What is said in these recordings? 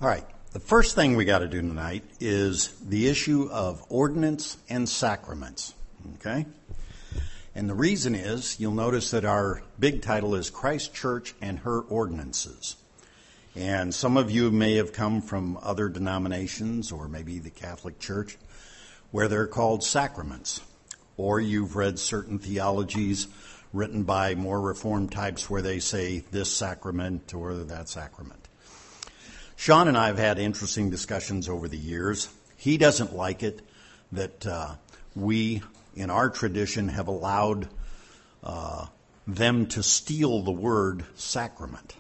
All right, the first thing we got to do tonight is the issue of ordinance and sacraments, okay? And the reason is, you'll notice that our big title is Christ Church and Her Ordinances. And some of you may have come from other denominations, or maybe the Catholic Church, where they're called sacraments. Or you've read certain theologies written by more Reformed types where they say this sacrament or that sacrament. Sean and I have had interesting discussions over the years. He doesn't like it that we, in our tradition, have allowed them to steal the word sacrament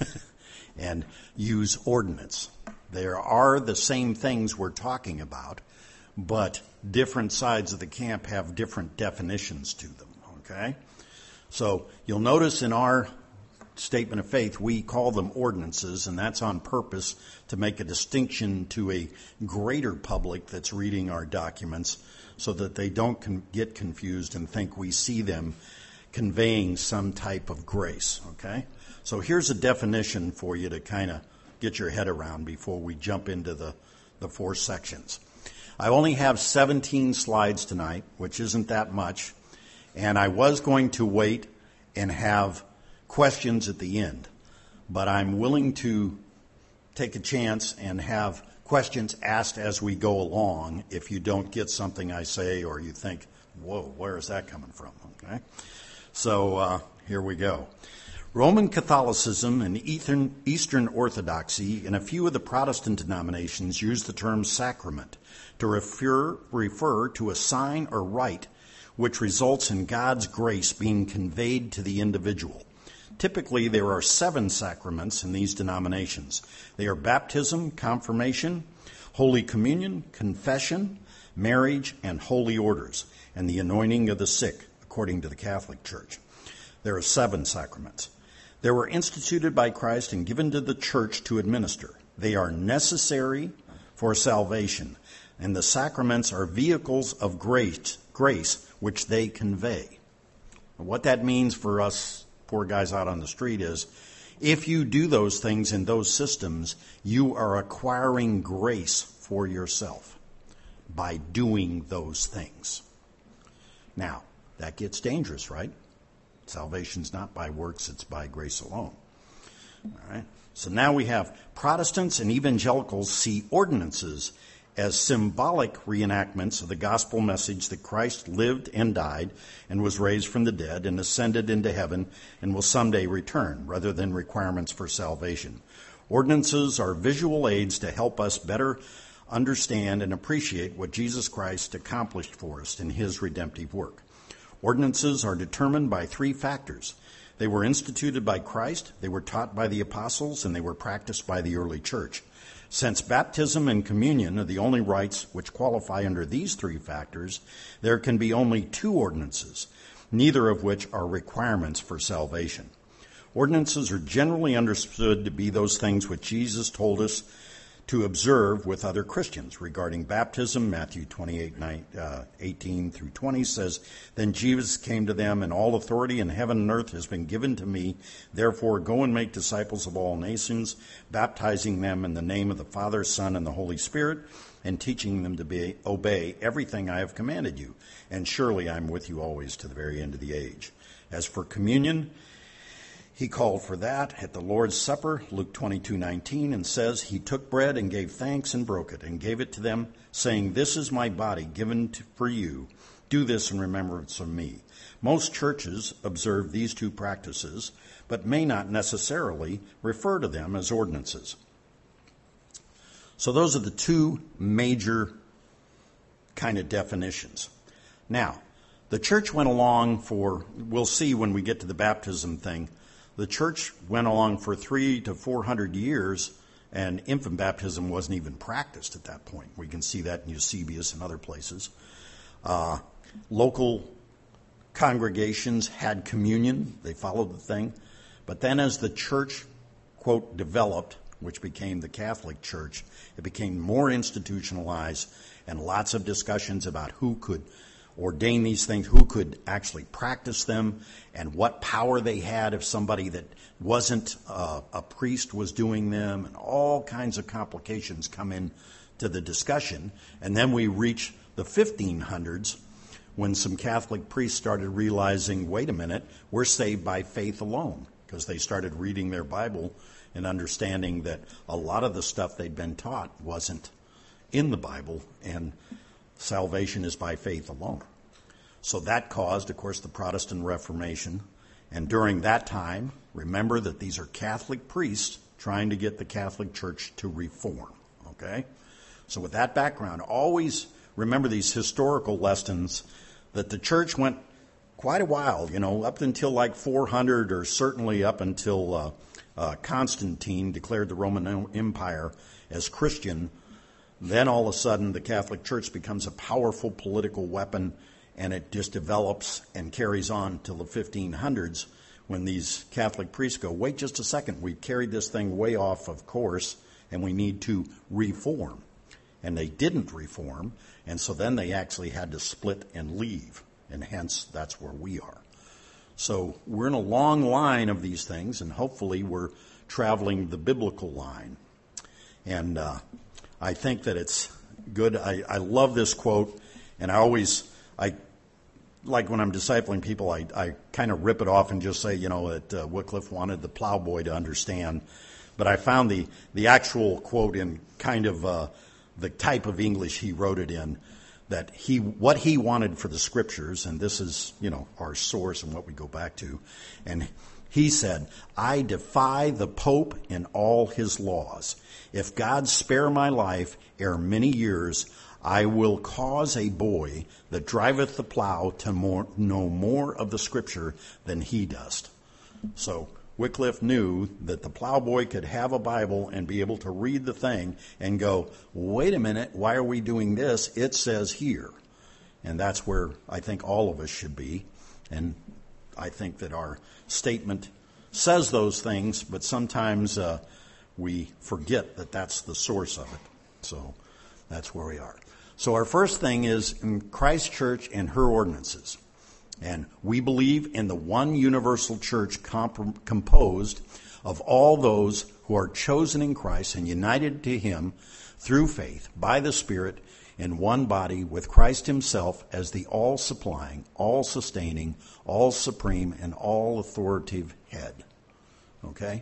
and use ordinance. There are the same things we're talking about, but different sides of the camp have different definitions to them, okay? So you'll notice in our statement of faith, we call them ordinances, and that's on purpose to make a distinction to a greater public that's reading our documents so that they don't get confused and think we see them conveying some type of grace, okay? So here's a definition for you to kind of get your head around before we jump into the four sections. I only have 17 slides tonight, which isn't that much, and I was going to wait and have questions at the end, but I'm willing to take a chance and have questions asked as we go along if you don't get something I say or you think, whoa, where is that coming from? Okay, so here we go. Roman Catholicism and Eastern Orthodoxy and a few of the Protestant denominations use the term sacrament to refer to a sign or rite which results in God's grace being conveyed to the individual. Typically, there are 7 sacraments in these denominations. They are baptism, confirmation, Holy Communion, confession, marriage, and holy orders, and the anointing of the sick, according to the Catholic Church. There are 7 sacraments. They were instituted by Christ and given to the church to administer. They are necessary for salvation, and the sacraments are vehicles of grace which they convey. What that means for us poor guys out on the street is, if you do those things in those systems, you are acquiring grace for yourself by doing those things. Now, that gets dangerous, right? Salvation's not by works, it's by grace alone. All right. So now we have Protestants and evangelicals see ordinances as symbolic reenactments of the gospel message that Christ lived and died and was raised from the dead and ascended into heaven and will someday return, rather than requirements for salvation. Ordinances are visual aids to help us better understand and appreciate what Jesus Christ accomplished for us in his redemptive work. Ordinances are determined by 3 factors. They were instituted by Christ, they were taught by the apostles, and they were practiced by the early church. Since baptism and communion are the only rites which qualify under these 3 factors, there can be only 2 ordinances, neither of which are requirements for salvation. Ordinances are generally understood to be those things which Jesus told us to observe with other Christians. Regarding baptism, Matthew 28:18 through 20 says, "Then Jesus came to them, and all authority in heaven and earth has been given to me. Therefore go and make disciples of all nations, baptizing them in the name of the Father, Son, and the Holy Spirit, and teaching them to obey everything I have commanded you. And surely I am with you always to the very end of the age." As for communion, he called for that at the Lord's Supper, Luke 22:19, and says, "He took bread and gave thanks and broke it and gave it to them, saying, 'This is my body given for you. Do this in remembrance of me.'" Most churches observe these 2 practices, but may not necessarily refer to them as ordinances. So those are the 2 major kind of definitions. Now, the church went along we'll see when we get to the baptism thing, the church went along for 300 to 400 years, and infant baptism wasn't even practiced at that point. We can see that in Eusebius and other places. Local congregations had communion. They followed the thing. But then as the church, quote, developed, which became the Catholic Church, it became more institutionalized and lots of discussions about who could ordain these things, who could actually practice them, and what power they had if somebody that wasn't a priest was doing them, and all kinds of complications come in to the discussion. And then we reach the 1500s when some Catholic priests started realizing, wait a minute, we're saved by faith alone, because they started reading their Bible and understanding that a lot of the stuff they'd been taught wasn't in the Bible, and salvation is by faith alone. So that caused, of course, the Protestant Reformation. And during that time, remember that these are Catholic priests trying to get the Catholic Church to reform. Okay? So with that background, always remember these historical lessons that the church went quite a while, up until like 400, or certainly up until Constantine declared the Roman Empire as Christian. Then all of a sudden the Catholic Church becomes a powerful political weapon, and it just develops and carries on till the 1500s when these Catholic priests go, wait just a second, we've carried this thing way off of course, and we need to reform. And they didn't reform, and so then they actually had to split and leave, and hence that's where we are. So we're in a long line of these things, and hopefully we're traveling the biblical line. And I think that it's good. I love this quote, and I like when I'm discipling people, I kind of rip it off and just say, that Wycliffe wanted the plowboy to understand. But I found the actual quote in kind of the type of English he wrote it in, that what he wanted for the scriptures, and this is, our source and what we go back to, and he said, I defy the Pope in all his laws. If God spare my life ere many years, I will cause a boy that driveth the plow to know more of the scripture than he does. So Wycliffe knew that the plowboy could have a Bible and be able to read the thing and go, wait a minute, why are we doing this? It says here. And that's where I think all of us should be. And I think that our statement says those things, but sometimes we forget that that's the source of it. So that's where we are. So our first thing is in Christ Church and her ordinances. And we believe in the one universal church composed of all those who are chosen in Christ and united to him through faith by the Spirit in one body, with Christ himself as the all-supplying, all-sustaining, all-supreme, and all-authoritative head. Okay?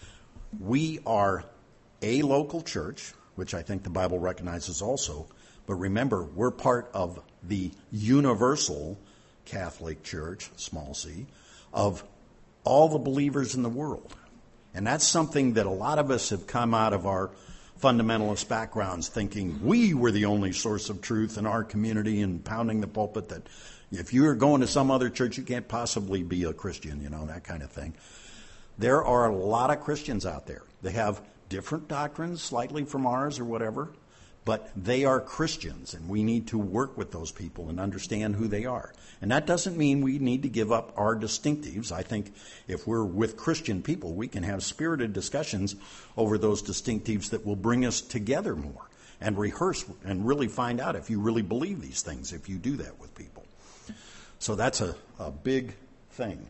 We are a local church, which I think the Bible recognizes also, but remember, we're part of the universal Catholic Church, small c, of all the believers in the world. And that's something that a lot of us have come out of our fundamentalist backgrounds thinking we were the only source of truth in our community, and pounding the pulpit that if you're going to some other church, you can't possibly be a Christian, that kind of thing. There are a lot of Christians out there. They have different doctrines, slightly from ours or whatever, but they are Christians, and we need to work with those people and understand who they are. And that doesn't mean we need to give up our distinctives. I think if we're with Christian people, we can have spirited discussions over those distinctives that will bring us together more, and rehearse and really find out if you really believe these things, if you do that with people. So that's a big thing.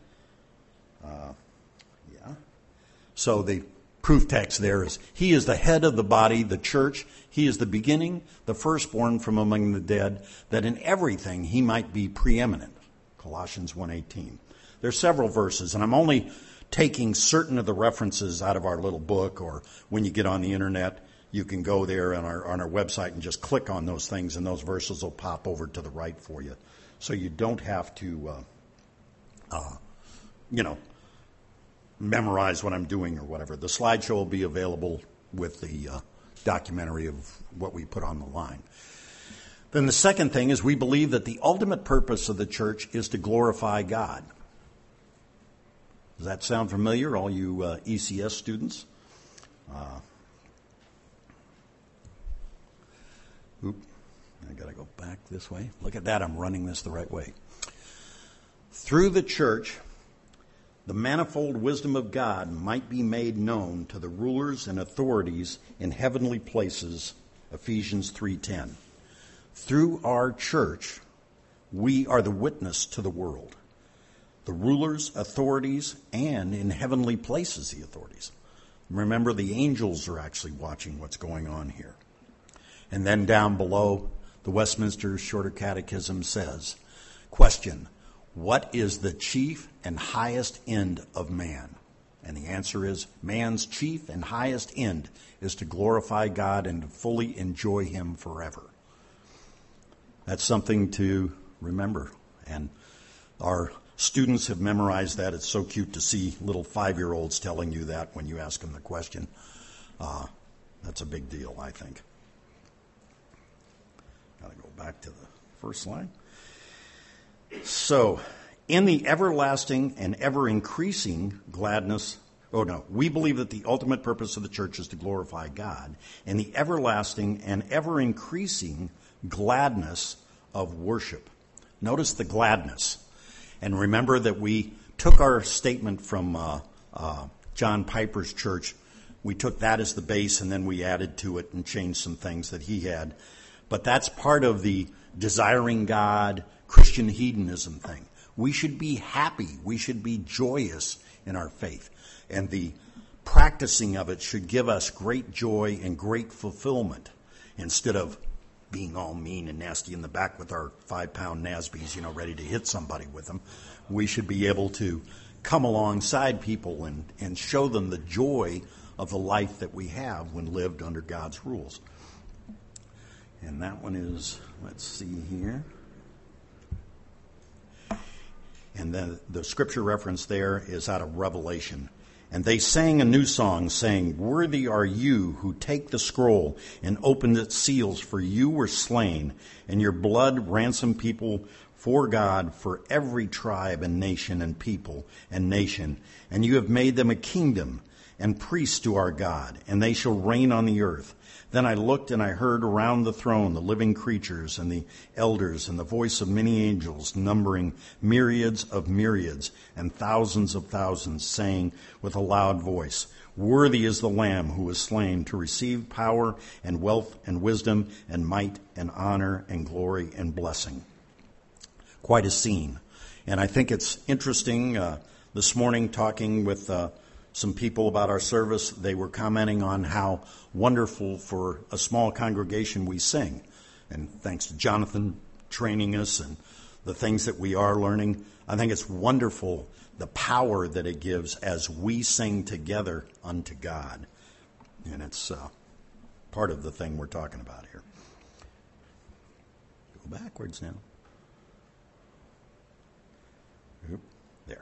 So the proof text there is, he is the head of the body, the church. He is the beginning, the firstborn from among the dead, that in everything he might be preeminent. Colossians 1:18. There's several verses, and I'm only taking certain of the references out of our little book, or when you get on the internet, you can go there on our website and just click on those things, and those verses will pop over to the right for you. So you don't have to, memorize what I'm doing or whatever. The slideshow will be available with the documentary of what we put on the line. Then the second thing is we believe that the ultimate purpose of the church is to glorify God. Does that sound familiar, all you ECS students? I got to go back this way. Look at that, I'm running this the right way. Through the church, the manifold wisdom of God might be made known to the rulers and authorities in heavenly places, Ephesians 3:10. Through our church, we are the witness to the world. The rulers, authorities, and in heavenly places, the authorities. Remember, the angels are actually watching what's going on here. And then down below, the Westminster Shorter Catechism says, question, what is the chief and highest end of man? And the answer is, man's chief and highest end is to glorify God and to fully enjoy Him forever. That's something to remember. And our students have memorized that. It's so cute to see little 5-year-olds telling you that when you ask them the question. That's a big deal, I think. Got to go back to the first slide. So, in the everlasting and ever-increasing gladness, we believe that the ultimate purpose of the church is to glorify God, and the everlasting and ever-increasing gladness of worship. Notice the gladness. And remember that we took our statement from John Piper's church. We took that as the base, and then we added to it and changed some things that he had. But that's part of the desiring God, Christian hedonism thing. We should be happy. We should be joyous in our faith. And the practicing of it should give us great joy and great fulfillment instead of being all mean and nasty in the back with our 5-pound NASBs, ready to hit somebody with them. We should be able to come alongside people and show them the joy of the life that we have when lived under God's rules. And that one is, let's see here. And then the scripture reference there is out of Revelation. And they sang a new song, saying, worthy are you who take the scroll and open its seals, for you were slain, and your blood ransomed people for God, for every tribe and nation and people and nation. And you have made them a kingdom and priests to our God, and they shall reign on the earth. Then I looked and I heard around the throne the living creatures and the elders and the voice of many angels, numbering myriads of myriads and thousands of thousands, saying with a loud voice, worthy is the Lamb who was slain to receive power and wealth and wisdom and might and honor and glory and blessing. Quite a scene. And I think it's interesting, this morning talking with some people about our service, they were commenting on how wonderful for a small congregation we sing. And thanks to Jonathan training us and the things that we are learning, I think it's wonderful the power that it gives as we sing together unto God. And it's part of the thing we're talking about here. Go backwards now. Oop, there.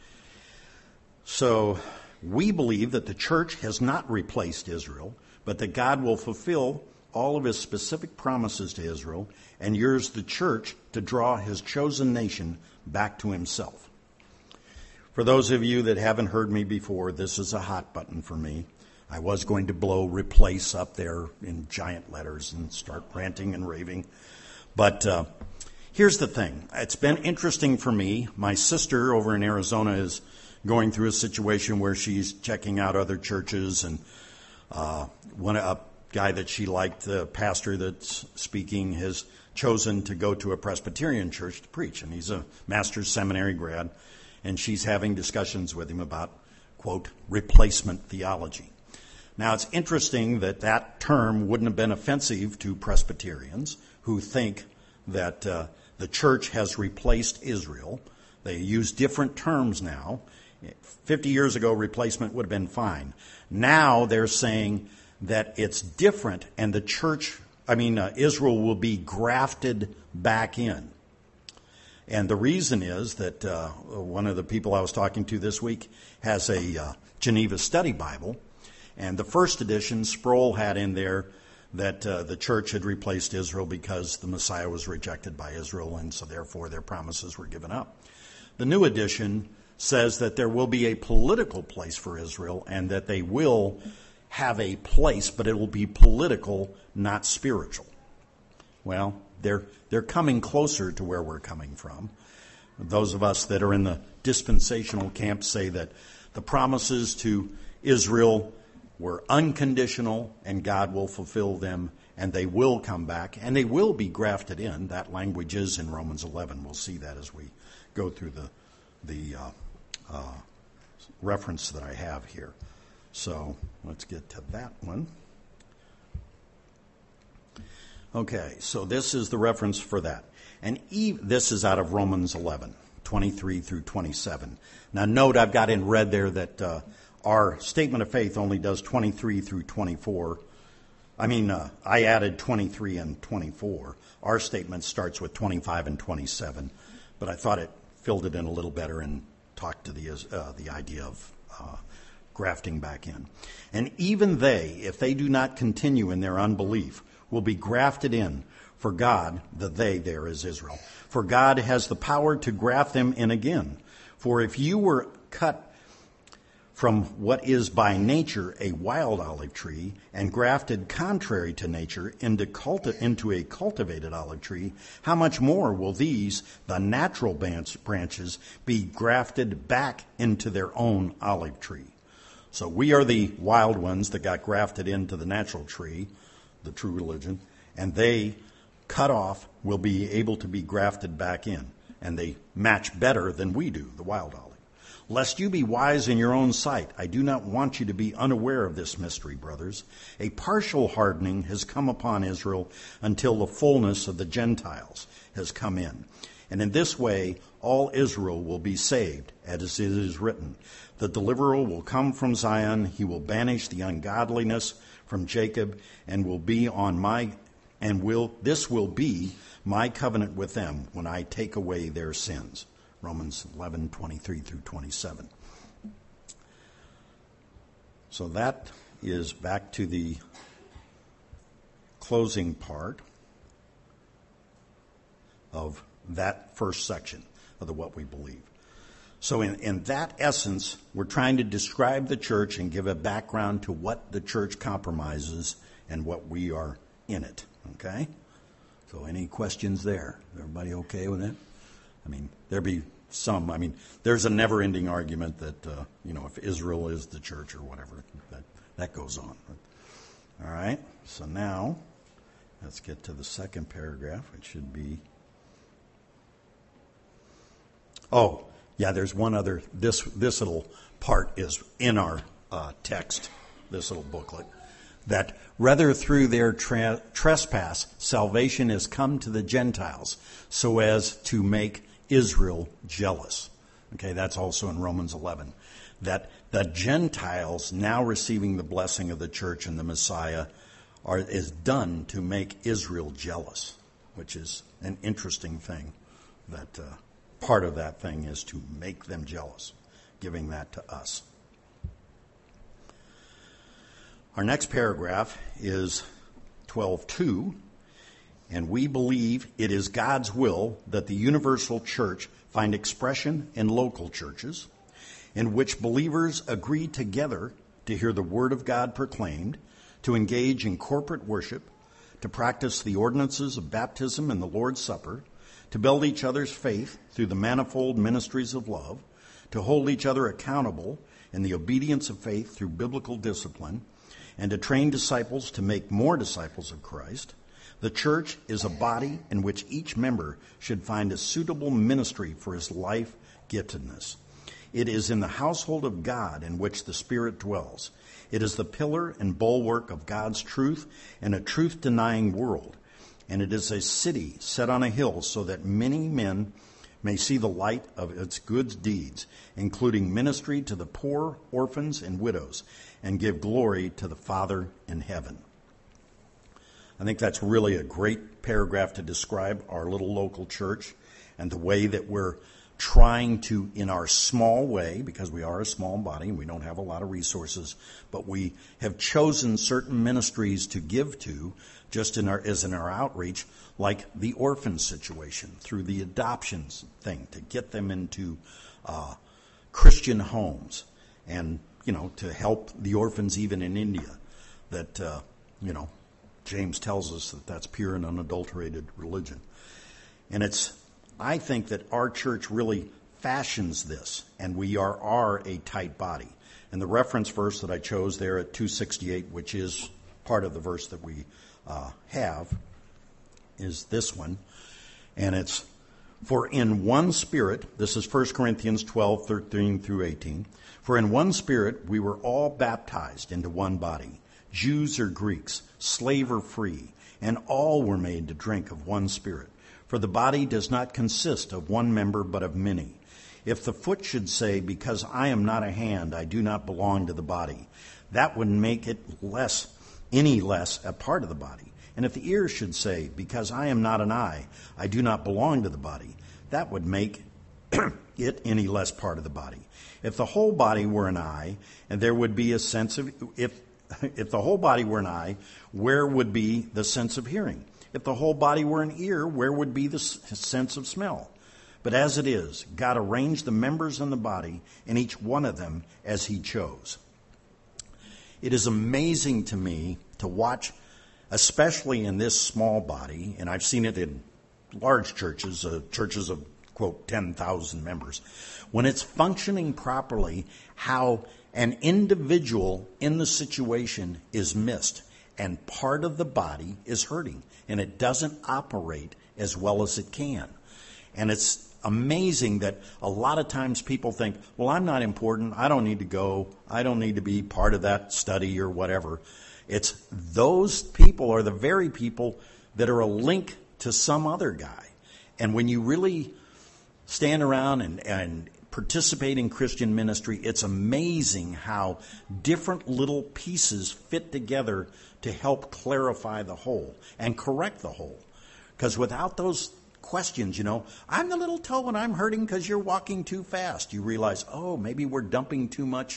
So, we believe that the church has not replaced Israel, but that God will fulfill all of His specific promises to Israel and use the church to draw His chosen nation back to Himself. For those of you that haven't heard me before, this is a hot button for me. I was going to blow replace up there in giant letters and start ranting and raving. But here's the thing. It's been interesting for me. My sister over in Arizona is going through a situation where she's checking out other churches, and a guy that she liked, the pastor that's speaking, has chosen to go to a Presbyterian church to preach, and he's a master's seminary grad, and she's having discussions with him about, quote, replacement theology. Now, it's interesting that that term wouldn't have been offensive to Presbyterians who think that the church has replaced Israel. They use different terms now. 50 years ago, replacement would have been fine. Now they're saying that it's different, and Israel will be grafted back in. And the reason is that one of the people I was talking to this week has a Geneva Study Bible, and the first edition, Sproul had in there that the church had replaced Israel because the Messiah was rejected by Israel, and so therefore their promises were given up. The new edition says that there will be a political place for Israel and that they will have a place, but it will be political, not spiritual. Well, they're coming closer to where we're coming from. Those of us that are in the dispensational camp say that the promises to Israel were unconditional, and God will fulfill them, and they will come back, and they will be grafted in. That language is in Romans 11. We'll see that as we go through the reference that I have here. So let's get to that one. Okay, so this is the reference for that. And this is out of Romans 11, 23 through 27. Now note I've got in red there that our statement of faith only does 23 through 24. I added 23 and 24. Our statement starts with 25 and 27, but I thought it filled it in a little better and talked to the idea of grafting back in. And even they, if they do not continue in their unbelief, will be grafted in. For God, the they there is Israel. For God has the power to graft them in again. For if you were cut from what is by nature a wild olive tree and grafted contrary to nature into a cultivated olive tree, how much more will these, the natural branches, be grafted back into their own olive tree? So we are the wild ones that got grafted into the natural tree, the true religion, and they, cut off, will be able to be grafted back in, and they match better than we do, the wild olive. Lest you be wise in your own sight, I do not want you to be unaware of this mystery, brothers. A partial hardening has come upon Israel until the fullness of the Gentiles has come in. And in this way, all Israel will be saved, as it is written. The deliverer will come from Zion. He will banish the ungodliness from Jacob, and this will be my covenant with them when I take away their sins. Romans 11, 23 through 27. So that is back to the closing part of that first section of the what we believe. So in that essence, we're trying to describe the church and give a background to what the church compromises and what we are in it. Okay? So any questions there? Everybody okay with it? There'd be some. There's a never-ending argument that, if Israel is the church or whatever, that goes on. All right? So now, let's get to the second paragraph, which should be... Oh, yeah, there's one other. This little part is in our text, this little booklet, that rather through their trespass, salvation has come to the Gentiles so as to make Israel jealous. Okay, that's also in Romans 11. That the Gentiles now receiving the blessing of the church and the Messiah is done to make Israel jealous, which is an interesting thing. That part of that thing is to make them jealous, giving that to us. Our next paragraph is 12:2, and we believe it is God's will that the universal church find expression in local churches, in which believers agree together to hear the word of God proclaimed, to engage in corporate worship, to practice the ordinances of baptism and the Lord's Supper, to build each other's faith through the manifold ministries of love, to hold each other accountable in the obedience of faith through biblical discipline, and to train disciples to make more disciples of Christ. The church is a body in which each member should find a suitable ministry for his life giftedness. It is in the household of God in which the Spirit dwells. It is the pillar and bulwark of God's truth in a truth-denying world. And it is a city set on a hill so that many men may see the light of its good deeds, including ministry to the poor, orphans, and widows, and give glory to the Father in heaven. I think that's really a great paragraph to describe our little local church and the way that we're trying to, in our small way, because we are a small body and we don't have a lot of resources, but we have chosen certain ministries to give to just in our outreach, like the orphan situation, through the adoptions thing, to get them into Christian homes, and to help the orphans even in India. That James tells us that that's pure and unadulterated religion, and I think that our church really fashions this, and we are a tight body. And the reference verse that I chose there at 268, which is part of the verse that we have, is this one. And it's, for in one Spirit, this is 1 Corinthians 12, 13 through 18. For in one Spirit we were all baptized into one body, Jews or Greeks, slave or free, and all were made to drink of one Spirit. For the body does not consist of one member, but of many. If the foot should say, because I am not a hand, I do not belong to the body, that would make it any less a part of the body. And if the ear should say, because I am not an eye, I do not belong to the body, that would make it any less part of the body. If the whole body were an eye, and there would be a sense of, if the whole body were an eye, where would be the sense of hearing? If the whole body were an ear, where would be the sense of smell? But as it is, God arranged the members in the body, and each one of them as he chose. It is amazing to me to watch, especially in this small body, and I've seen it in large churches, churches of, quote, 10,000 members, when it's functioning properly, how an individual in the situation is missed, and part of the body is hurting, and it doesn't operate as well as it can. And it's amazing that a lot of times people think, well, I'm not important, I don't need to go, I don't need to be part of that study or whatever. It's those people are the very people that are a link to some other guy. And when you really stand around and participate in Christian ministry, it's amazing how different little pieces fit together to help clarify the whole and correct the whole. Because without those questions, I'm the little toe and I'm hurting because you're walking too fast. You realize, oh, maybe we're dumping too much,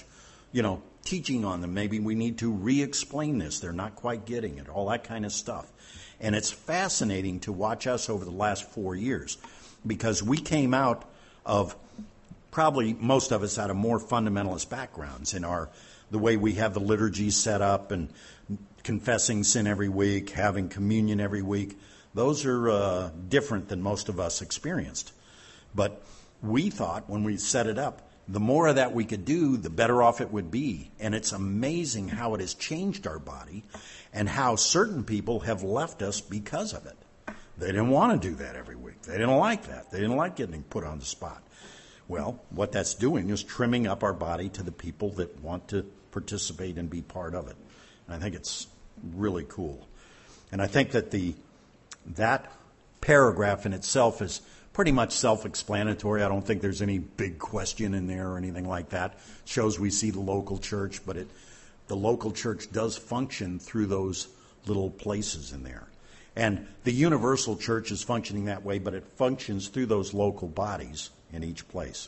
teaching on them. Maybe we need to re-explain this. They're not quite getting it, all that kind of stuff. And it's fascinating to watch us over the last 4 years because we came out of, probably most of us out of more fundamentalist backgrounds in the way we have the liturgy set up and confessing sin every week, having communion every week. Those are different than most of us experienced. But we thought when we set it up, the more of that we could do, the better off it would be. And it's amazing how it has changed our body and how certain people have left us because of it. They didn't want to do that every week. They didn't like that. They didn't like getting put on the spot. Well, what that's doing is trimming up our body to the people that want to participate and be part of it. And I think it's really cool. And I think that that paragraph in itself is pretty much self-explanatory. I don't think there's any big question in there or anything like that. It shows we see the local church, but the local church does function through those little places in there. And the universal church is functioning that way, but it functions through those local bodies in each place.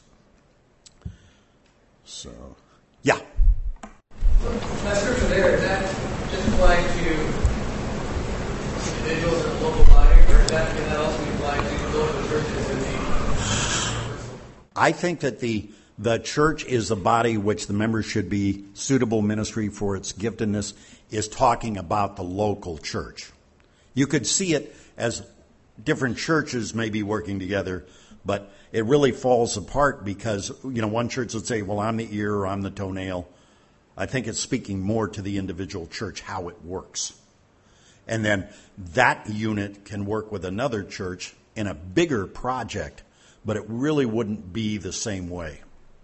So, yeah. That scripture there, is that just applied to individuals in a local body, or is that also applied to local churches in the I think that the church is a body which the members should be suitable ministry for its giftedness, is talking about the local church. You could see it as different churches may be working together, but it really falls apart because, one church would say, well, I'm the ear or I'm the toenail. I think it's speaking more to the individual church, how it works. And then that unit can work with another church in a bigger project, but it really wouldn't be the same way.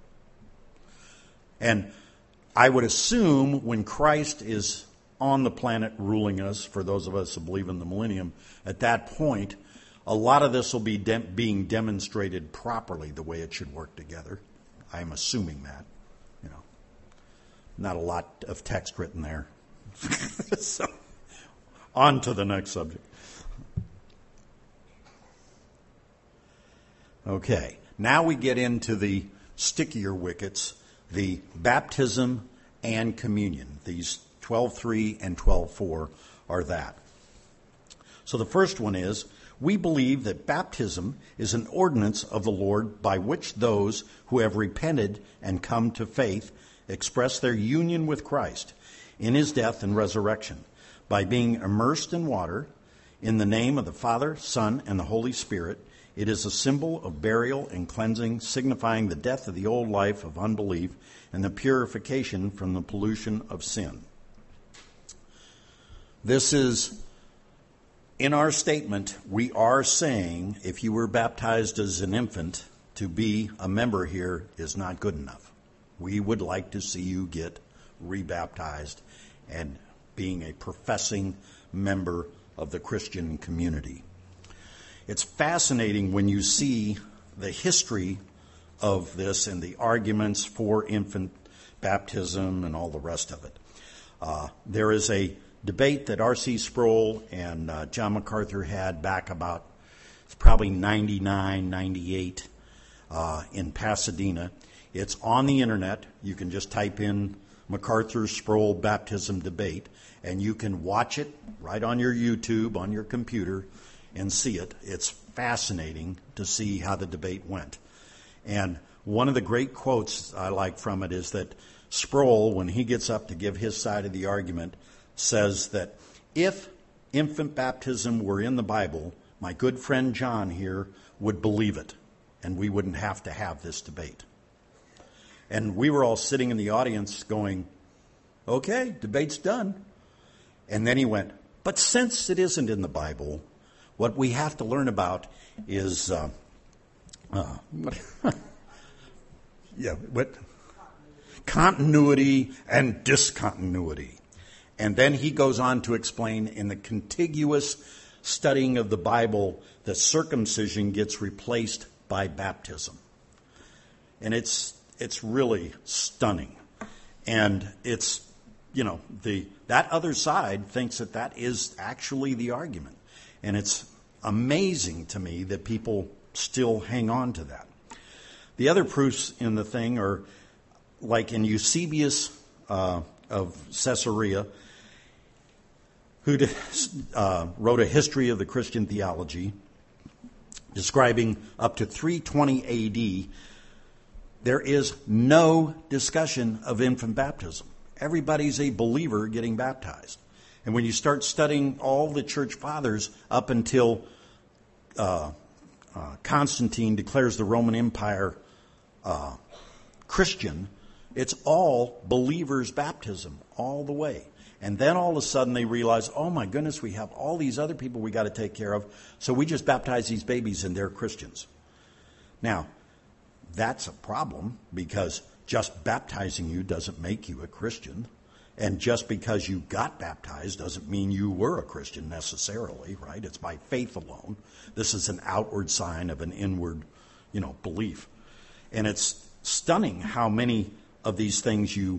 And I would assume when Christ is on the planet ruling us, for those of us who believe in the millennium, at that point, a lot of this will be being demonstrated properly the way it should work together. I'm assuming that. Not a lot of text written there. So, on to the next subject. Okay, now we get into the stickier wickets, the baptism and communion. These 12.3 and 12.4 are that. So the first one is, we believe that baptism is an ordinance of the Lord by which those who have repented and come to faith express their union with Christ in his death and resurrection by being immersed in water in the name of the Father, Son, and the Holy Spirit It is a symbol of burial and cleansing, signifying the death of the old life of unbelief and the purification from the pollution of sin. This is, in our statement, we are saying if you were baptized as an infant, to be a member here is not good enough. We would like to see you get rebaptized and being a professing member of the Christian community. It's fascinating when you see the history of this and the arguments for infant baptism and all the rest of it. There is a debate that R.C. Sproul and John MacArthur had back about, it's probably 99, 98 in Pasadena. It's on the internet. You can just type in MacArthur Sproul baptism debate, and you can watch it right on your YouTube, on your computer, and see it. It's fascinating to see how the debate went. And one of the great quotes I like from it is that Sproul, when he gets up to give his side of the argument, says that if infant baptism were in the Bible, my good friend John here would believe it, and we wouldn't have to have this debate. And we were all sitting in the audience going, okay, debate's done. And then he went, but since it isn't in the Bible, what we have to learn about is continuity and discontinuity. And then he goes on to explain in the contiguous studying of the Bible that circumcision gets replaced by baptism. And it's really stunning. And it's, that other side thinks that is actually the argument. And it's amazing to me that people still hang on to that. The other proofs in the thing are like in Eusebius of Caesarea, who wrote a history of the Christian theology, describing up to 320 A.D., there is no discussion of infant baptism. Everybody's a believer getting baptized. And when you start studying all the church fathers up until Constantine declares the Roman Empire Christian, it's all believers' baptism all the way. And then all of a sudden they realize, oh my goodness, we have all these other people we got to take care of, so we just baptize these babies and they're Christians. Now, that's a problem because just baptizing you doesn't make you a Christian. And just because you got baptized doesn't mean you were a Christian necessarily, right? It's by faith alone. This is an outward sign of an inward, belief. And it's stunning how many of these things you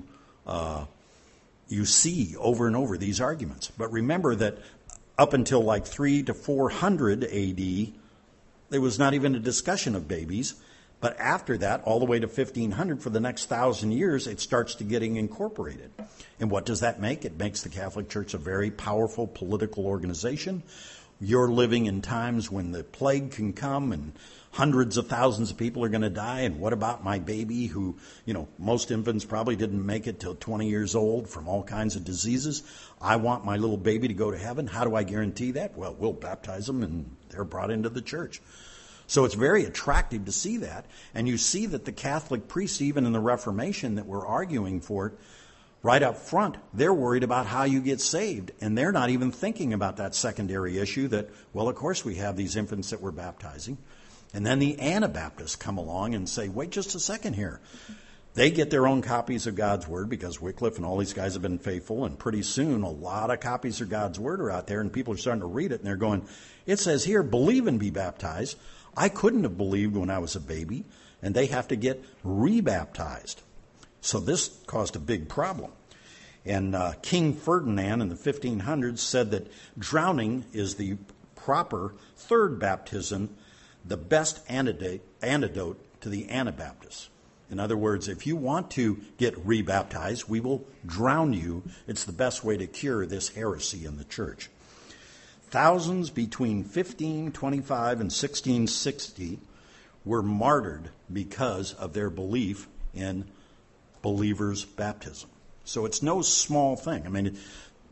see over and over, these arguments. But remember that up until like 300 to 400 A.D., there was not even a discussion of babies. But after that, all the way to 1500, for the next 1,000 years, it starts to getting incorporated. And what does that make? It makes the Catholic Church a very powerful political organization. You're living in times when the plague can come and hundreds of thousands of people are going to die. And what about my baby who, most infants probably didn't make it till 20 years old from all kinds of diseases. I want my little baby to go to heaven. How do I guarantee that? Well, we'll baptize them and they're brought into the church. So it's very attractive to see that. And you see that the Catholic priests, even in the Reformation that were arguing for it, right up front, they're worried about how you get saved. And they're not even thinking about that secondary issue that, well, of course we have these infants that we're baptizing. And then the Anabaptists come along and say, wait just a second here. They get their own copies of God's Word because Wycliffe and all these guys have been faithful. And pretty soon a lot of copies of God's Word are out there and people are starting to read it. And they're going, it says here, believe and be baptized. I couldn't have believed when I was a baby, and they have to get rebaptized. So this caused a big problem. And King Ferdinand in the 1500s said that drowning is the proper third baptism, the best antidote to the Anabaptists. In other words, if you want to get rebaptized, we will drown you. It's the best way to cure this heresy in the church. Thousands between 1525 and 1660 were martyred because of their belief in believers' baptism. So it's no small thing. I mean,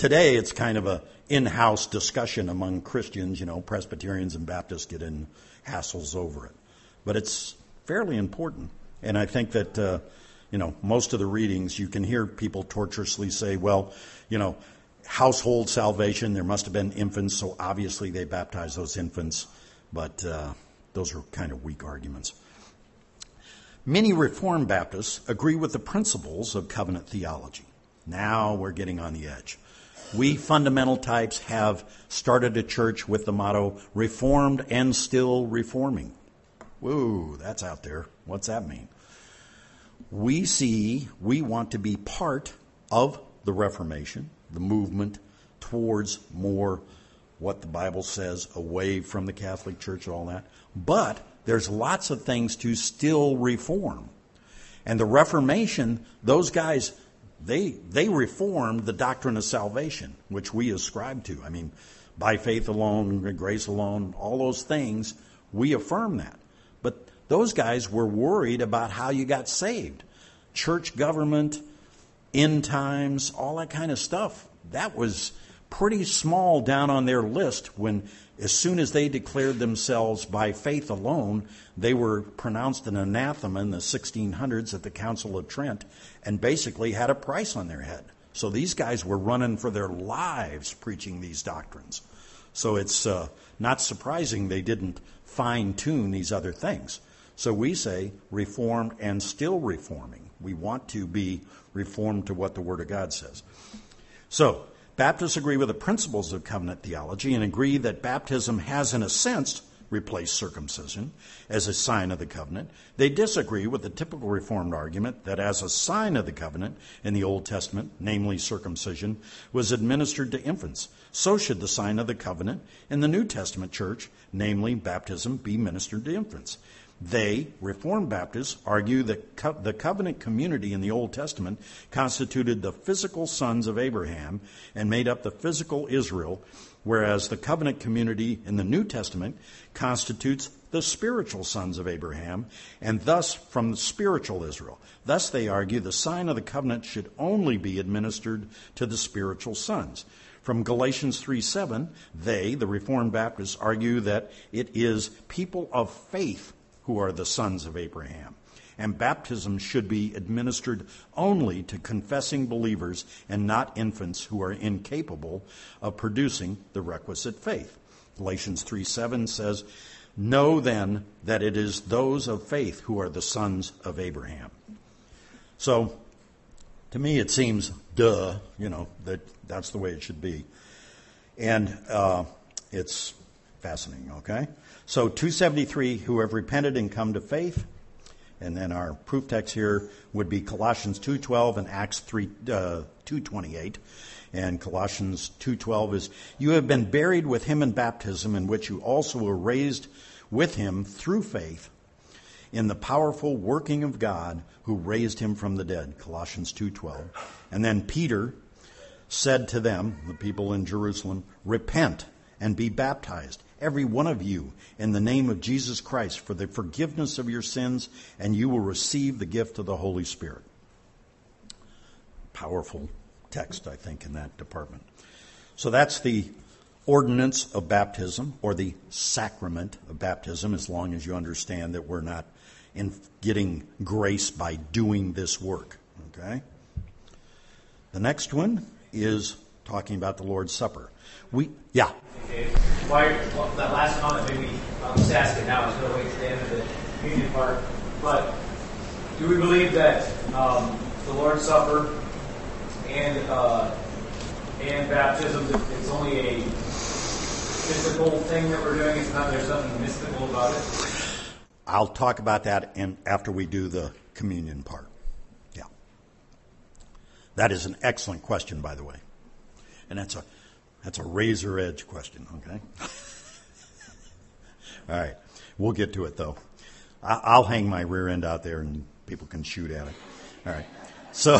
Today, it's kind of a in-house discussion among Christians. Presbyterians and Baptists get in hassles over it. But it's fairly important. And I think that, most of the readings, you can hear people tortuously say, well, household salvation, there must have been infants, so obviously they baptized those infants. But those are kind of weak arguments. Many Reformed Baptists agree with the principles of covenant theology. Now we're getting on the edge. We fundamental types have started a church with the motto, Reformed and still reforming. Whoa, that's out there. What's that mean? We want to be part of the Reformation, the movement towards more what the Bible says, away from the Catholic Church and all that. But there's lots of things to still reform. And the Reformation, those guys, they reformed the doctrine of salvation, which we ascribe to. I mean, by faith alone, grace alone, all those things, we affirm that. But those guys were worried about how you got saved. Church government, end times, all that kind of stuff. That was pretty small down on their list when, as soon as they declared themselves by faith alone, they were pronounced an anathema in the 1600s at the Council of Trent and basically had a price on their head. So these guys were running for their lives preaching these doctrines. So it's not surprising they didn't fine-tune these other things. So we say reformed and still reforming. We want to be reformed to what the Word of God says. So Baptists agree with the principles of covenant theology and agree that baptism has, in a sense, replaced circumcision as a sign of the covenant. They disagree with the typical Reformed argument that as a sign of the covenant in the Old Testament, namely circumcision, was administered to infants, so should the sign of the covenant in the New Testament church, namely baptism, be ministered to infants. They, Reformed Baptists, argue that the covenant community in the Old Testament constituted the physical sons of Abraham and made up the physical Israel, whereas the covenant community in the New Testament constitutes the spiritual sons of Abraham, and thus from the spiritual Israel. Thus, they argue the sign of the covenant should only be administered to the spiritual sons. From Galatians 3:7, they, the Reformed Baptists, argue that it is people of faith who are the sons of Abraham. And baptism should be administered only to confessing believers and not infants who are incapable of producing the requisite faith. Galatians 3:7 says, "Know then that it is those of faith who are the sons of Abraham." So, to me it seems, that's the way it should be. And it's fascinating, okay? So 273, who have repented and come to faith. And then our proof text here would be Colossians 2:12 and Acts 2:28. And Colossians 2:12 is, "You have been buried with him in baptism, in which you also were raised with him through faith in the powerful working of God who raised him from the dead." Colossians 2:12. And then Peter said to them, the people in Jerusalem, "Repent and be baptized, every one of you, in the name of Jesus Christ, for the forgiveness of your sins, and you will receive the gift of the Holy Spirit." Powerful text, I think, in that department. So that's the ordinance of baptism, or the sacrament of baptism, as long as you understand that we're not getting grace by doing this work. Okay? The next one is talking about the Lord's Supper. Okay. That last comment, maybe I'll just ask it now. I was going to wait to the end of the communion part. But do we believe that the Lord's Supper and baptism is only a physical thing that we're doing? It's not, there's nothing mystical about it? I'll talk about that after we do the communion part. Yeah. That is an excellent question, by the way. And that's a razor edge question, okay? All right. We'll get to it, though. I'll hang my rear end out there and people can shoot at it. All right. So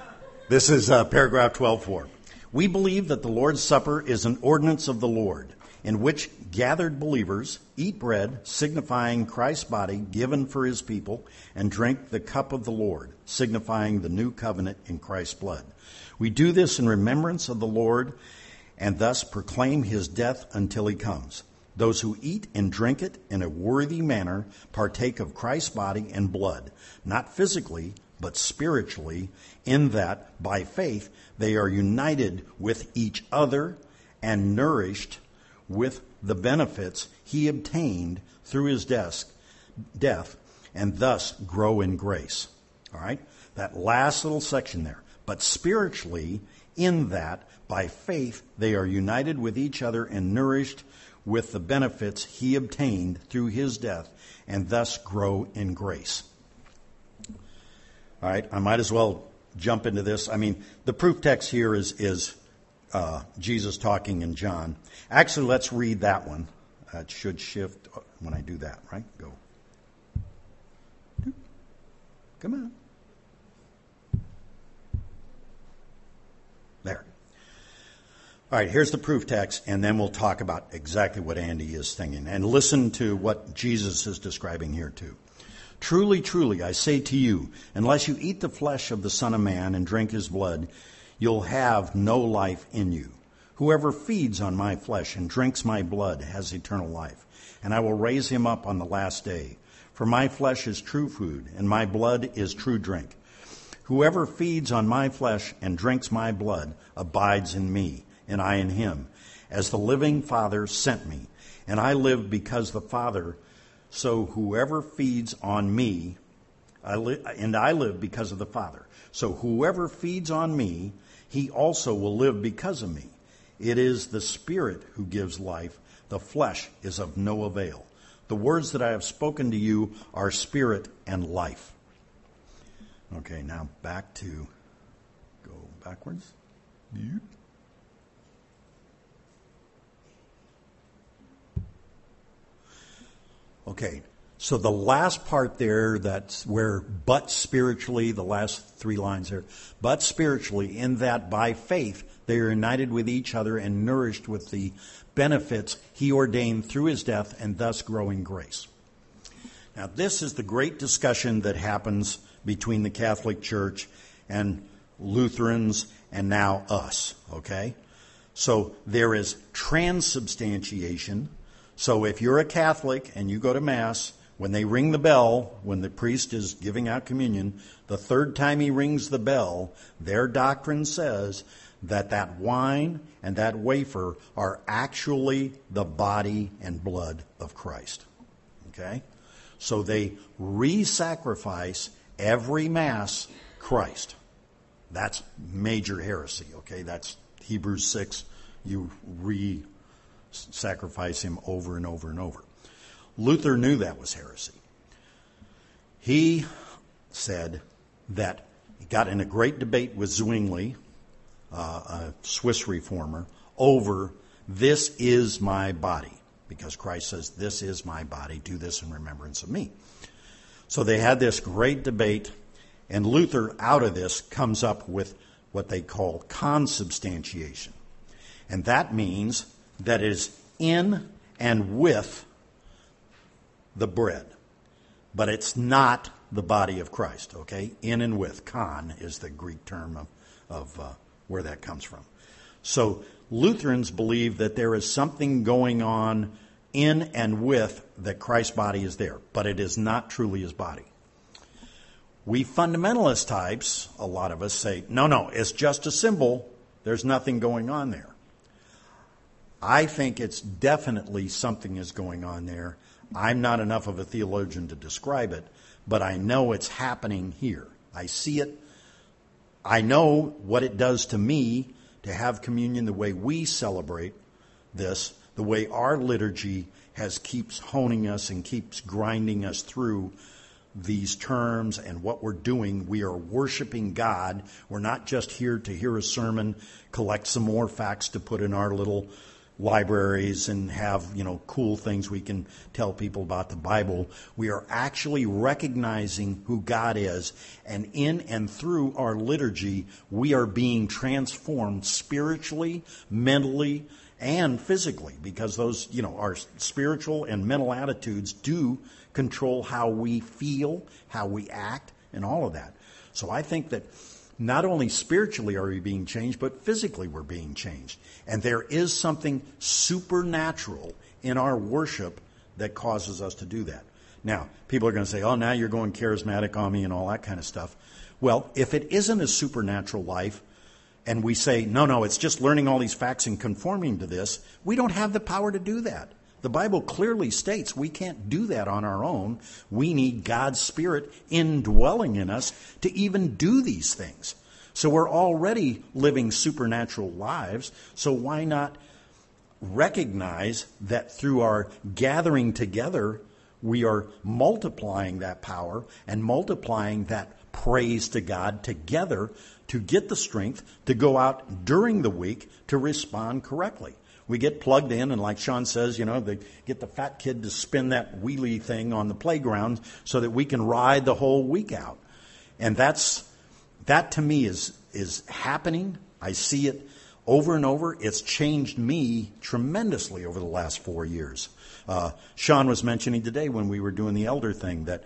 this is paragraph 12:4. "We believe that the Lord's Supper is an ordinance of the Lord. in which gathered believers eat bread, signifying Christ's body given for his people, and drink the cup of the Lord, signifying the new covenant in Christ's blood. We do this in remembrance of the Lord, and thus proclaim his death until he comes. Those who eat and drink it in a worthy manner partake of Christ's body and blood, not physically, but spiritually, in that, by faith, they are united with each other and nourished with the benefits he obtained through his death, and thus grow in grace. All right? That last little section there. But spiritually, in that, by faith, they are united with each other and nourished with the benefits he obtained through his death, and thus grow in grace. All right, I might as well jump into this. I mean, the proof text here is Jesus talking in John. Actually, let's read that one. It should shift when I do that, right? Go. Come on. There. All right, here's the proof text, and then we'll talk about exactly what Andy is thinking. And listen to what Jesus is describing here, too. Truly, truly, I say to you, unless you eat the flesh of the Son of Man and drink his blood, you'll have no life in you. Whoever feeds on my flesh and drinks my blood has eternal life, and I will raise him up on the last day. For my flesh is true food, and my blood is true drink. Whoever feeds on my flesh and drinks my blood abides in me, and I in him, as the living Father sent me, and I live because the Father. So whoever feeds on me, I live because of the Father. So whoever feeds on me, he also will live because of me. It is the Spirit who gives life. The flesh is of no avail. The words that I have spoken to you are spirit and life. Okay, now go backwards. Okay, so the last part there, that's where but spiritually, the last 3 lines there, but spiritually, in that by faith they are united with each other and nourished with the benefits he ordained through his death, and thus grow in grace. Now this is the great discussion that happens between the Catholic Church and Lutherans and now us, okay? So there is transubstantiation. So if you're a Catholic and you go to Mass, when they ring the bell, when the priest is giving out communion, the 3rd time he rings the bell, their doctrine says that that wine and that wafer are actually the body and blood of Christ. Okay? So they re-sacrifice every Mass Christ. That's major heresy, okay? That's Hebrews 6. You sacrifice him over and over and over. Luther knew that was heresy. He said that he got in a great debate with Zwingli, a Swiss reformer, over this is my body, because Christ says, this is my body, do this in remembrance of me. So they had this great debate, and Luther, out of this, comes up with what they call consubstantiation. And that means that it is in and with the bread. But it's not the body of Christ, okay? In and with. Con is the Greek term of where that comes from. So Lutherans believe that there is something going on in and with that Christ's body is there, but it is not truly his body. We fundamentalist types, a lot of us say, no, it's just a symbol. There's nothing going on there. I think it's definitely something is going on there. I'm not enough of a theologian to describe it, but I know it's happening here. I see it. I know what it does to me to have communion the way we celebrate this, the way our liturgy keeps honing us and keeps grinding us through these terms and what we're doing. We are worshiping God. We're not just here to hear a sermon, collect some more facts to put in our little libraries and have, cool things we can tell people about the Bible. We are actually recognizing who God is, and in and through our liturgy, we are being transformed spiritually, mentally, and physically, because those, our spiritual and mental attitudes do control how we feel, how we act, and all of that. So I think that not only spiritually are we being changed, but physically we're being changed. And there is something supernatural in our worship that causes us to do that. Now, people are going to say, oh, now you're going charismatic on me and all that kind of stuff. Well, if it isn't a supernatural life, and we say, no, it's just learning all these facts and conforming to this, we don't have the power to do that. The Bible clearly states we can't do that on our own. We need God's Spirit indwelling in us to even do these things. So we're already living supernatural lives, so why not recognize that through our gathering together, we are multiplying that power and multiplying that praise to God together to get the strength to go out during the week to respond correctly. We get plugged in, and like Sean says, they get the fat kid to spin that wheelie thing on the playground so that we can ride the whole week out. And that to me is happening. I see it over and over. It's changed me tremendously over the last 4 years. Sean was mentioning today when we were doing the elder thing that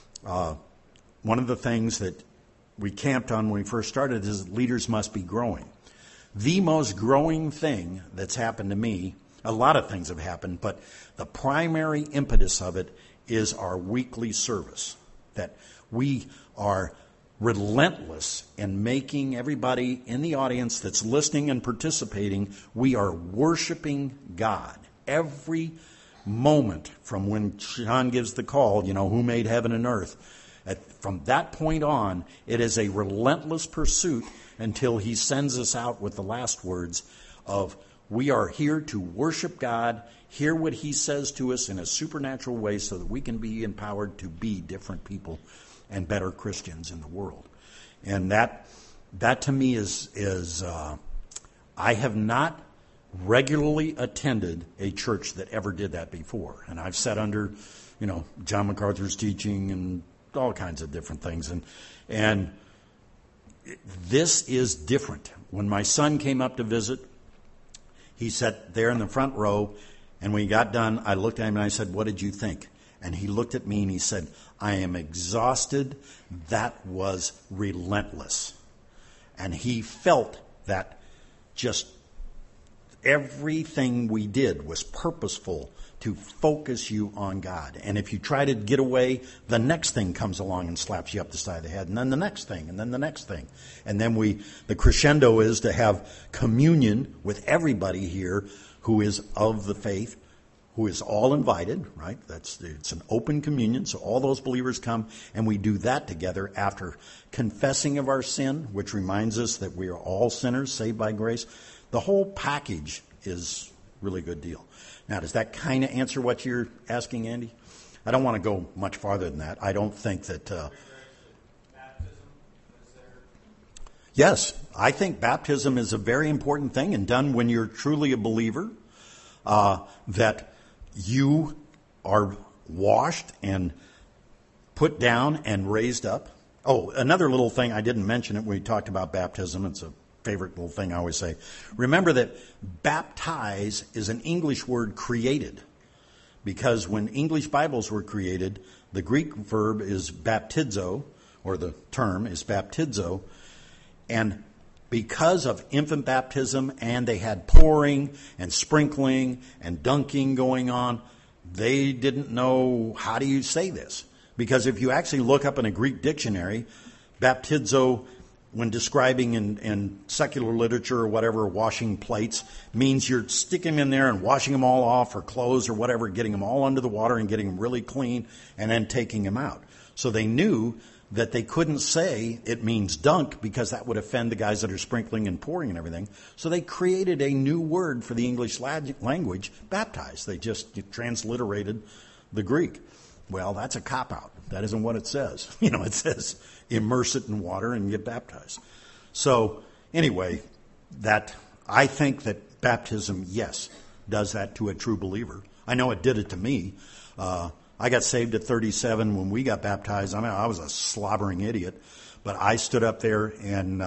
one of the things that we camped on when we first started is leaders must be growing. The most growing thing that's happened to me, a lot of things have happened, but the primary impetus of it is our weekly service. That we are relentless in making everybody in the audience that's listening and participating, we are worshiping God. Every moment from when Sean gives the call, who made heaven and earth, from that point on, it is a relentless pursuit until he sends us out with the last words of, we are here to worship God, hear what he says to us in a supernatural way so that we can be empowered to be different people and better Christians in the world. And that to me is I have not regularly attended a church that ever did that before. And I've sat under, John MacArthur's teaching and all kinds of different things. And this is different. When my son came up to visit, he sat there in the front row, and when he got done, I looked at him and I said, what did you think? And he looked at me and he said, I am exhausted. That was relentless. And he felt that just everything we did was purposeful to focus you on God. And if you try to get away, the next thing comes along and slaps you up the side of the head, and then the next thing, and then the next thing. And then the crescendo is to have communion with everybody here who is of the faith, who is all invited, right? It's an open communion, so all those believers come, and we do that together after confessing of our sin, which reminds us that we are all sinners saved by grace. The whole package is really a good deal. Now, does that kind of answer what you're asking, Andy? I don't want to go much farther than that. I don't think that... Yes, I think baptism is a very important thing, and done when you're truly a believer, that you are washed and put down and raised up. Oh, another little thing, I didn't mention it when we talked about baptism. It's a favorite little thing I always say. Remember that baptize is an English word created, because when English Bibles were created, the Greek verb is baptizo, or the term is baptizo, and because of infant baptism and they had pouring and sprinkling and dunking going on, they didn't know how do you say this. Because if you actually look up in a Greek dictionary, baptizo, when describing in secular literature or whatever, washing plates, means you're sticking them in there and washing them all off, or clothes or whatever, getting them all under the water and getting them really clean and then taking them out. So they knew that they couldn't say it means dunk because that would offend the guys that are sprinkling and pouring and everything. So they created a new word for the English language, baptize. They just transliterated the Greek. Well, that's a cop-out. That isn't what it says. It says immerse it in water and get baptized. So anyway, I think that baptism, yes, does that to a true believer. I know it did it to me. I got saved at 37 when we got baptized. I mean, I was a slobbering idiot, but I stood up there and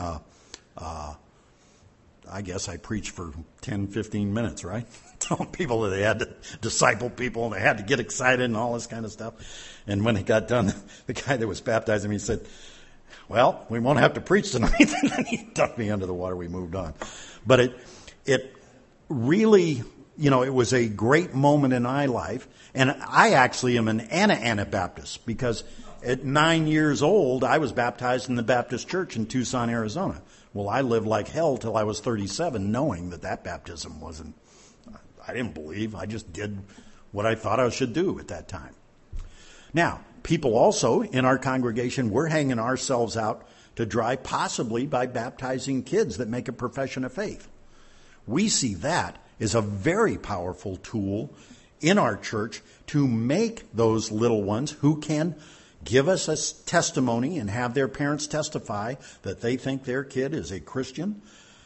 I guess I preached for 10, 15 minutes, right? Telling people that they had to disciple people and they had to get excited and all this kind of stuff. And when it got done, the guy that was baptizing me said, well, we won't have to preach tonight. And then he dumped me under the water. We moved on. But it really, it was a great moment in my life. And I actually am an Anabaptist because at 9 years old, I was baptized in the Baptist church in Tucson, Arizona. Well, I lived like hell till I was 37, knowing that baptism wasn't, I didn't believe. I just did what I thought I should do at that time. Now, people also in our congregation, we're hanging ourselves out to dry, possibly by baptizing kids that make a profession of faith. We see that as a very powerful tool in our church to make those little ones who can give us a testimony and have their parents testify that they think their kid is a Christian.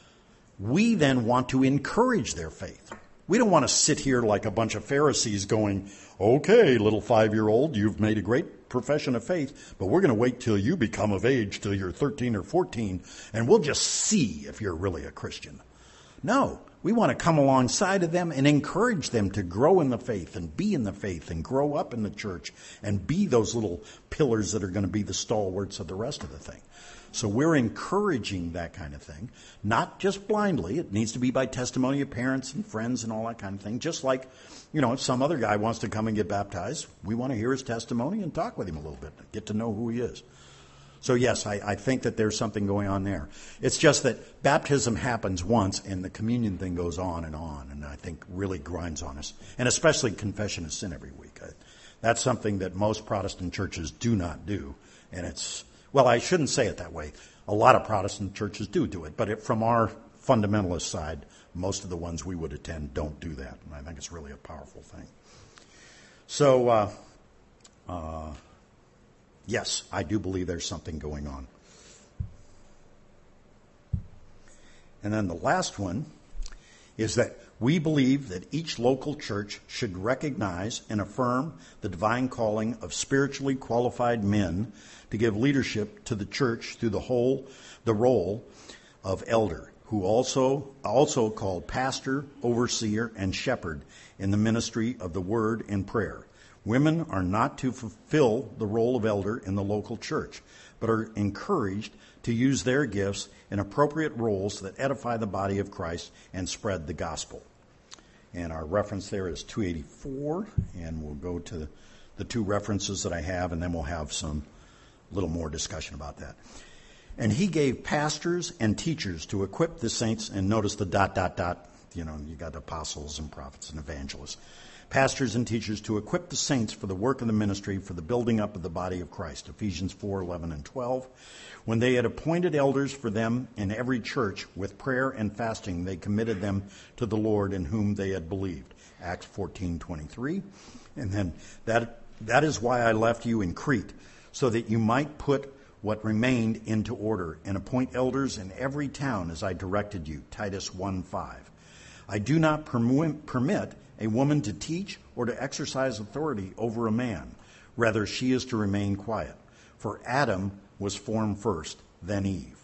We then want to encourage their faith. We don't want to sit here like a bunch of Pharisees going, okay, little 5-year-old, you've made a great profession of faith, but we're going to wait till you become of age, till you're 13 or 14, and we'll just see if you're really a Christian. No, we want to come alongside of them and encourage them to grow in the faith and be in the faith and grow up in the church and be those little pillars that are going to be the stalwarts of the rest of the thing. So we're encouraging that kind of thing, not just blindly. It needs to be by testimony of parents and friends and all that kind of thing. Just like, if some other guy wants to come and get baptized, we want to hear his testimony and talk with him a little bit, get to know who he is. So yes, I think that there's something going on there. It's just that baptism happens once and the communion thing goes on, and I think really grinds on us. And especially confession of sin every week. That's something that most Protestant churches do not do. And well, I shouldn't say it that way. A lot of Protestant churches do it. But from our fundamentalist side, most of the ones we would attend don't do that. And I think it's really a powerful thing. So, yes, I do believe there's something going on. And then the last one is that we believe that each local church should recognize and affirm the divine calling of spiritually qualified men to give leadership to the church through the role of elder, who also called pastor, overseer, and shepherd in the ministry of the word and prayer. Women are not to fulfill the role of elder in the local church, but are encouraged to use their gifts in appropriate roles that edify the body of Christ and spread the gospel. And our reference there is 284, and we'll go to the two references that I have, and then we'll have some little more discussion about that. And he gave pastors and teachers to equip the saints, and notice the ... you got apostles and prophets and evangelists. Pastors and teachers to equip the saints for the work of the ministry, for the building up of the body of Christ. Ephesians 4:11 and 12. When they had appointed elders for them in every church, with prayer and fasting, they committed them to the Lord in whom they had believed. Acts 14:23. And then that is why I left you in Crete, so that you might put what remained into order and appoint elders in every town as I directed you. Titus 1:5. I do not permit a woman to teach or to exercise authority over a man. Rather, she is to remain quiet. For Adam was formed first, then Eve.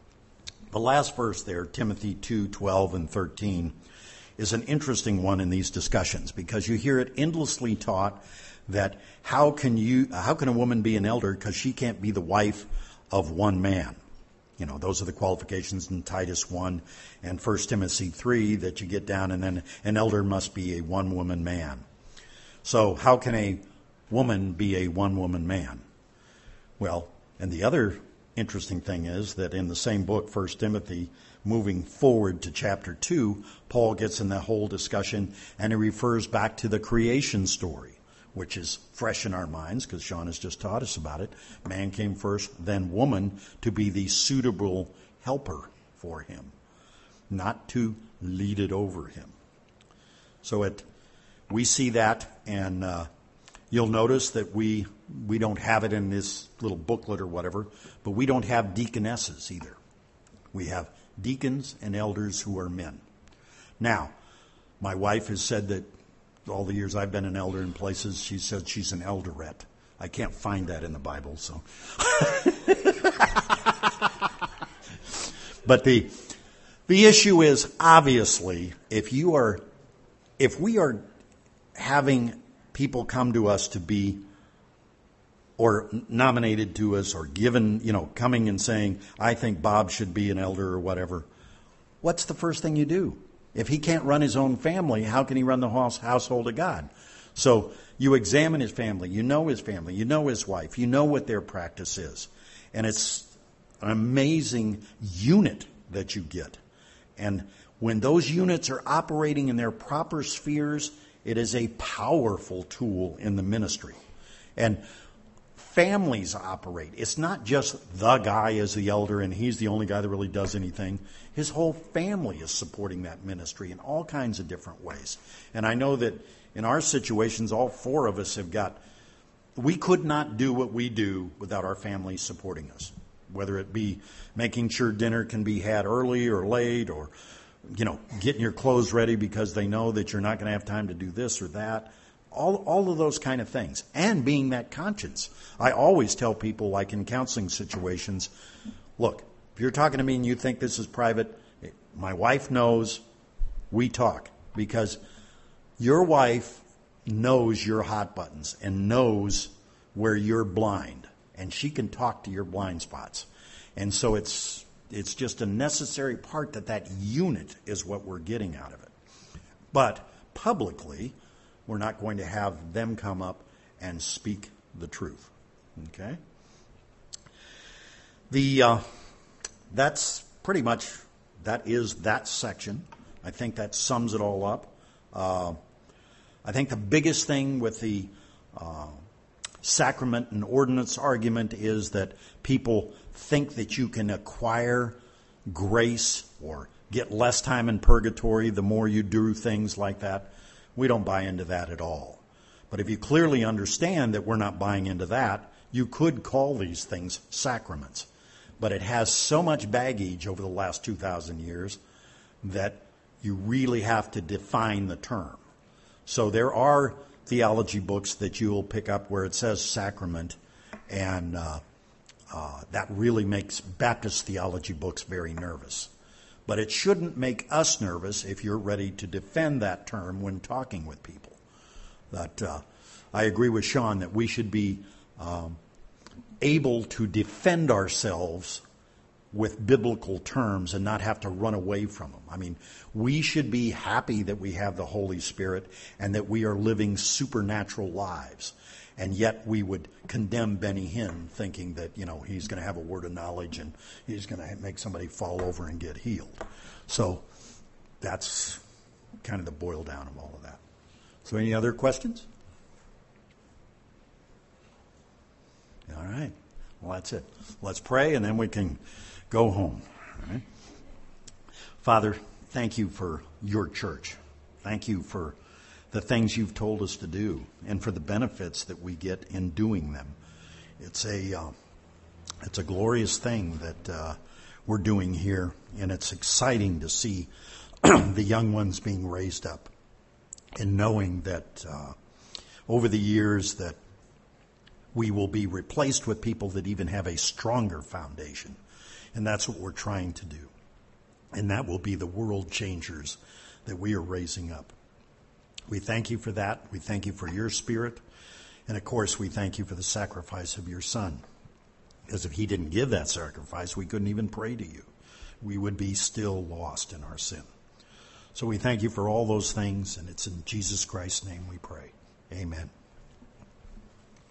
The last verse there, Timothy 2:12 and 13, is an interesting one in these discussions because you hear it endlessly taught that how can a woman be an elder because she can't be the wife of one man? Those are the qualifications in Titus 1 and 1 Timothy 3 that you get down, and then an elder must be a one-woman man. So how can a woman be a one-woman man? Well, and the other interesting thing is that in the same book, 1 Timothy, moving forward to chapter 2, Paul gets in that whole discussion, and he refers back to the creation story, which is fresh in our minds because Sean has just taught us about it. Man came first, then woman, to be the suitable helper for him, not to lead it over him. So we see that, and you'll notice that we don't have it in this little booklet or whatever, but we don't have deaconesses either. We have deacons and elders who are men. Now, My wife has said that all the years I've been an elder in places, she said she's an elderette. I can't find that in the Bible, so. But the issue is, obviously, if we are having people come to us to be, or nominated to us, or given, coming and saying, I think Bob should be an elder or whatever, what's the first thing you do? If he can't run his own family, how can he run the household of God? So you examine his family, you know his wife, you know what their practice is. And it's an amazing unit that you get. And when those units are operating in their proper spheres, it is a powerful tool in the ministry. And families operate. It's not just the guy as the elder and he's the only guy that really does anything. His whole family is supporting that ministry in all kinds of different ways. And I know that in our situations, all four of us we could not do what we do without our family supporting us. Whether it be making sure dinner can be had early or late, or, getting your clothes ready because they know that you're not going to have time to do this or that. All of those kind of things. And being that conscience. I always tell people, like in counseling situations, look, if you're talking to me and you think this is private, my wife knows, we talk. Because your wife knows your hot buttons and knows where you're blind. And she can talk to your blind spots. And so it's just a necessary part that unit is what we're getting out of it. But publicly, we're not going to have them come up and speak the truth. Okay? That's pretty much, that is that section. I think that sums it all up. I think the biggest thing with the sacrament and ordinance argument is that people think that you can acquire grace or get less time in purgatory the more you do things like that. We don't buy into that at all. But if you clearly understand that we're not buying into that, you could call these things sacraments. But it has so much baggage over the last 2,000 years that you really have to define the term. So there are theology books that you'll pick up where it says sacrament, and that really makes Baptist theology books very nervous. But it shouldn't make us nervous if you're ready to defend that term when talking with people. That I agree with Sean that we should be able to defend ourselves with biblical terms and not have to run away from them. I mean, we should be happy that we have the Holy Spirit and that we are living supernatural lives. And yet we would condemn Benny Hinn thinking that, he's going to have a word of knowledge and he's going to make somebody fall over and get healed. So that's kind of the boil down of all of that. So any other questions? All right. Well, that's it. Let's pray and then we can go home. All right? Father, thank you for your church. Thank you for the things you've told us to do and for the benefits that we get in doing them. It's a glorious thing that we're doing here, and it's exciting to see the young ones being raised up and knowing that over the years that we will be replaced with people that even have a stronger foundation. And that's what we're trying to do. And that will be the world changers that we are raising up. We thank you for that. We thank you for your Spirit. And of course, we thank you for the sacrifice of your Son. Because if he didn't give that sacrifice, we couldn't even pray to you. We would be still lost in our sin. So we thank you for all those things, and it's in Jesus Christ's name we pray. Amen.